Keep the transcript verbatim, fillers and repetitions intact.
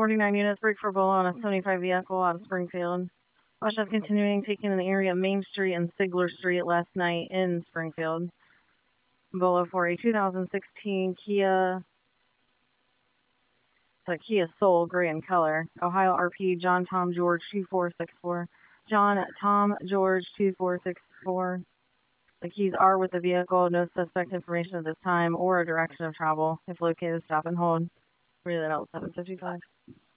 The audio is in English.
forty-nine units, break for Bolo on a seventy-five vehicle out of Springfield. Watch us continuing taking in the area of Main Street and Sigler Street last night in Springfield. Bolo for a two thousand sixteen Kia, it's a Kia Soul, gray in color. Ohio R P John Tom George two four six four. John Tom George two four six four. The keys are with the vehicle. No suspect information at this time or a direction of travel. If located, stop and hold. Relay out seven fifty-five.